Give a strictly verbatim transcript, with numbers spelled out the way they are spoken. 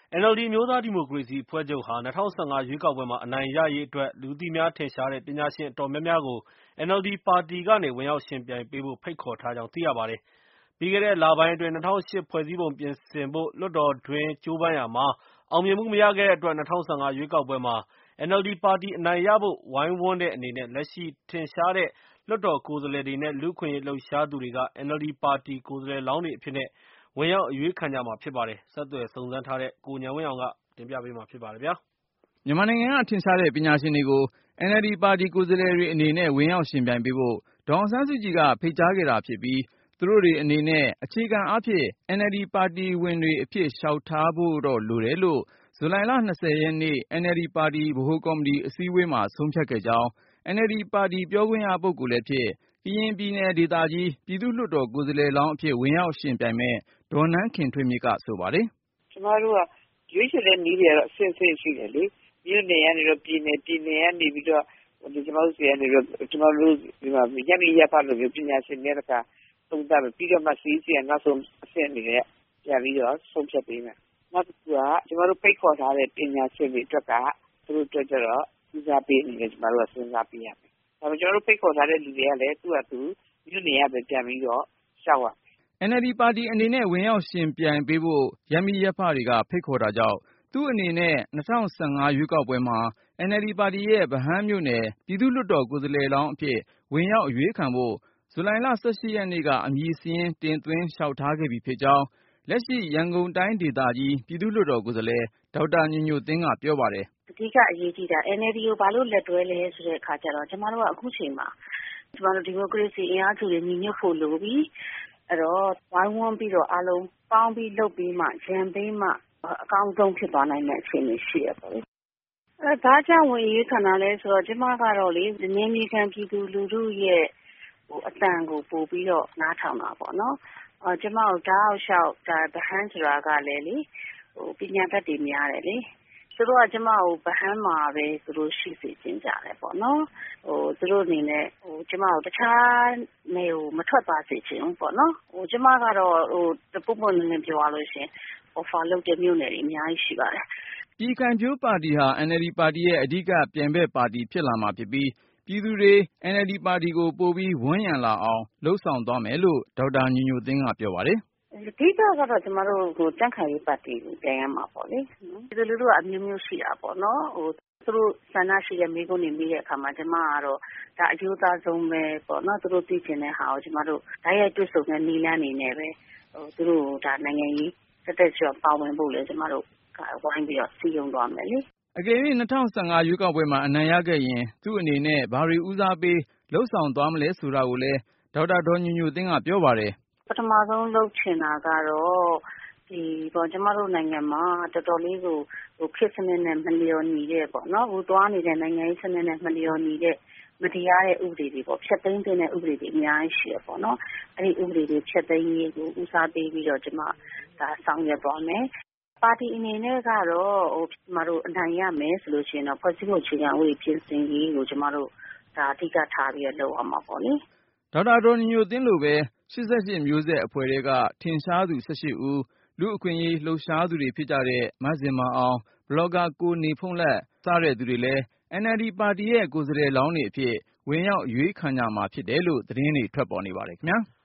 အန်အယ်လ်ဒီ အမျိုးသားဒီမိုကရေစီအဖွဲ့ချုပ်ဟာ ၂၀၁၅ ရွေးကောက်ပွဲမှာ အနိုင်ရရေးအတွက် လူသိများထင်ရှားတဲ့ ပညာရှင်အတော်များများကို အန်အယ်လ်ဒီ ပါတီကနေ ဝင်ရောက်ယှဉ်ပြိုင်ပေးဖို့ ဖိတ်ခေါ်ထားကြောင်း သိရပါတယ်။ ပြီးခဲ့တဲ့လပိုင်းအတွင်း ၂၀၀၈ ဖွဲ့စည်းပုံပြင်ဆင်ဖို့ လွှတ်တော်တွင်း ကြိုးပမ်းရာမှာ အောင်မြင်မှုမရခဲ့တဲ့အတွက် ၂၀၁၅ ရွေးကောက်ပွဲမှာ အန်အယ်လ်ဒီ ပါတီ အနိုင်ရဖို့ ဝိုင်းဝန်းတဲ့အနေနဲ့ လက်ရှိထင်ရှားတဲ့ လွှတ်တော်ကိုယ်စားလှယ်တွေနဲ့ လူ့အခွင့်အရေးလှုပ်ရှားသူတွေက အန်အယ်လ်ဒီ ပါတီ ကိုယ်စားလှယ်လောင်းတွေအဖြစ်နဲ့ ဝင်ရောက်အရွေးခံကြမှာဖြစ်ပါတယ်။ ဆက်သွယ်စုံစမ်းထားတဲ့ ကိုဉာဏ်ဝင်းအောင်က တင်ပြပေးမှာဖြစ်ပါတယ်။မြန်မာနိုင်ငံက ထင်ရှားတဲ့ပညာရှင်တွေကို အန်အယ်လ်ဒီ ပါတီကိုယ်စားလှယ်တွေအနေနဲ့ ဝင်ရောက်ယှဉ်ပြိုင်ပေးဖို့ ဒေါ်အောင်ဆန်းစုကြည်က ဖိတ်ကြားခဲ့တာဖြစ်ပြီး သူတို့တွေအနေနဲ့ အခြေခံအားဖြင့် အန်အယ်လ်ဒီ ပါတီဝင်တွေအဖြစ် လျှောက်ထားဖို့တော့လိုတယ်လို့ ဇူလိုင်လ ၂၀ ရက်နေ့ အန်အယ်လ်ဒီ ပါတီ ဗဟိုကော်မတီအစည်းအဝေးမှာ ဆုံးဖြတ်ခဲ့ကြောင်း အန်အယ်လ်ဒီ ပါတီပြောခွင့်ရပုဂ္ဂိုလ်လည်းဖြစ် ကရင်ပြည်နယ်ဒေသကြီး ပြည်သူ့လွှတ်တော်ကိုယ်စားလှယ်လောင်းအဖြစ် ဝင်ရောက်ယှဉ်ပြိုင်မယ့် ဒေါ်နန်းခင်ထွေးမြင့်က ဆိုပါတယ်။ “ကျမတို့ကရွေးချယ်တဲ့နည်းတွေကတော့အဆင့်ဆင့်ရှိတယ်လေ။ မြို့နယ်ကနေတော့ပြည်နယ် ပြည်နယ်ကနေပြီးတော့ကျမတို့ဆီကနေတော့ကျမတို့ဒီမှာရပ်မိရပ်ဖလိုမျိုးပညာရှင်တွေတခါသုံးသပ်မယ်ပြီးတော့မှ စီးစီးကနောက်ဆုံးအဆင့်အနေနဲ့ပြန်ပြီးတော့ဆုံးဖြတ်ပေးမယ်။နောက်တစ်ခုကကျမတို့ဖိတ်ခေါ်ထားတဲ့ပညာရှင်တွေအတွက်ကသူတို့အတွက်ကျတော့ဦးစားပေးအနေနဲ့ကျမတို့ကစဉ်းစားပေးရမယ်။ဒါပေမဲ့ကျမတို့ဖိတ်ခေါ်ထားတဲ့လူတွေကလည်းသူ့ဟာသူမြို့နယ်ရပဲပြန်ပြီးတော့ရှောက်ရမယ်။ ” အန်အယ်လ်ဒီ ပါတီအနေနဲ့ ဝင်ရောက်ယှဉ်ပြိုင်ပေးဖို့ ရပ်မိရပ်ဖတွေက ဖိတ်ခေါ်တာကြောင့် သူ့အနေနဲ့ ၂၀၁၅ ရွေးကောက်ပွဲမှာ အန်အယ်လ်ဒီ ပါတီရဲ့ ဗဟန်းမြို့နယ် ပြည်သူ့လွှတ်တော်ကိုယ်စားလှယ်လောင်းအဖြစ် ဝင်ရောက်အရွေးခံဖို့ ဇူလိုင်လ ၁၈ ရက်နေ့က အမည်စာရင်းတင်သွင်းလျှောက်ထားခဲ့ပြီဖြစ်ကြောင်း လက်ရှိ ရန်ကုန်တိုင်းဒေသကြီး ပြည်သူ့လွှတ်တော်ကိုယ်စားလှယ် ဒေါက်တာညိုညိုသင်းက ပြောပါတယ်။ “အဓိကအရေးကြီးတာ အန်အယ်လ်ဒီ ကိုဘာလို့လက်တွဲလဲဆိုတဲ့အခါကျတော့ကျမတို့ကအခုချိန်မှာကျမတို့ဒီမိုကရေစီအင်အားစုတွေညီညွတ်ဖို့လိုပြီ။အဲ့တော့ဝိုင်းဝန်းပြီးတော့အားလုံးပေါင်းပြီးလုပ်ပြီးမှရန်ပေးမှအကောင်းဆုံးဖြစ်သွားနိုင်မယ့်အခြေအနေရှိရပေါ့လေ။အဲဒါကြောင့်ဝင်ရွေးခံတာလဲဆိုတော့ကျမကတော့လေနယ်မြေခံပြည်သူလူထုရဲ့ဟိုအတန်ကိုပို့ပြီးတော့နားထောင်တာပေါ့နော်။အော်ကျမတို့ဓာတ်လျှောက်ဒါဗဟန်းဆိုတာကလည်းလေဟိုပညာတတ်တွေများတယ်လေ။သူတို့ကကျမကိုဗဟန်းမှာပဲသူတို့ရှိစေချင်ကြတယ်ပေါ့နော်။ဟိုသူတို့အနေနဲ့ဟိုကျမကိုတခြားနယ်ကိုမထွက်သွားစေချင်ဘူးပေါ့နော်။ဟိုကျမကတော့ဟိုတပုတ်ပုတ်နည်းနည်းပြောရလို့ရှင် offer လုပ်တဲ့မြို့နယ်တွေအများကြီးရှိပါတယ်။ ” ပြည်ခိုင်ဖြိုးပါတီဟာ အန်အယ်လ်ဒီ ပါတီရဲ့အဓိကပြိုင်ဘက်ပါတီဖြစ်လာမှာဖြစ်ပြီး ပြည်သူတွေ အန်အယ်လ်ဒီ ပါတီကိုပိုပြီးဝန်းရံလာအောင် လုပ်ဆောင်သွားမယ်လို့ ဒေါက်တာညိုညိုသင်းကပြောပါတယ်။“အဓိကကတော့ကျမတို့ဟိုကြံ့ခိုင်ရေးပါတီကိုပြိုင်ရမှာပေါ့လေ။ပြည်သူလူထုကအမျိုးမျိုးရှိတာပေါ့နော်။ဟိုသူတို့ဆန္ဒရှိတဲ့မိကုန်းတွေမိတဲ့အခါမှာကျမကတော့ဒါအယူသားဆုံးပဲပေါ့နော်သူတို့သိချင်တဲ့ဟာကိုကျမတို့ဓာတ်ရိုက်တွေ့ဆုံတဲ့နည်းလမ်းနေနဲ့ပဲဟိုသူတို့ဒါနိုင်ငံရေးတက်တက်ကြွပါဝင်ဖို့လေကျမတို့ဝိုင်းပြီးတော့စီယုံသွားမယ်လေ။ ” အကယ်၍ ၂၀၁၅ ရွေးကောက်ပွဲမှာအနိုင်ရခဲ့ရင် သူ့အနေနဲ့ဘာတွေဦးစားပေးလုပ်ဆောင်သွားမလဲဆိုတာကိုလည်း ဒေါက်တာဒေါ်ညိုညိုသင်းကပြောပါတယ်။“ပထမဆုံးလုပ်ချင်တာကတော့ဒီပေါ့ကျမတို့နိုင်ငံမှာတော်တော်လေးကိုဟိုခေတ်စနစ်နဲ့မလျော်ညီတဲ့ပေါ့နော်ဟိုသွားနေတဲ့နိုင်ငံရေးစနစ်နဲ့မလျော်ညီတဲ့မတရားတဲ့ဥပဒေတွေပေါ့ဖျက်သိမ်းတဲ့ဥပဒေတွေအများကြီးရှိရပေါ့နော်။အဲ့ဒီဥပဒေတွေဖျက်သိမ်းရေးကိုဦးစားပေးပြီးတော့ကျမဒါဆောင်ရွက်သွားမယ်။ပါတီအနေနဲ့ကတော့ဟိုကျမတို့အနိုင်ရမယ်ဆိုလို့ရှိရင်တော့ဖွဲ့စည်းပုံအခြေခံဥပဒေပြင်ဆင်ရေးကိုကျမတို့ဒါအဓိကထားပြီးတော့လုပ်အောင်ပါပေါ့လေ။ ” ဒေါက်တာဒေါ်ညိုညိုသင်းလိုပဲ ၈၈ မျိုးဆက်အဖွဲ့ထဲက ထင်ရှားသူ ၁၈ ဦး၊ လူ့အခွင့်အရေးလှုပ်ရှားသူတွေဖြစ်ကြတဲ့ မဇင်မာအောင်၊ ဘလော့ဂါကိုနေဖုန်းလတ် စတဲ့သူတွေလည်း အန်အယ်လ်ဒီ ပါတီရဲ့ကိုယ်စားလှယ်လောင်းတွေအဖြစ် ဝင်ရောက်အရွေးခံကြမှာဖြစ်တယ်လို့ သတင်းတွေထွက်ပေါ်နေပါတယ်ခင်ဗျာ။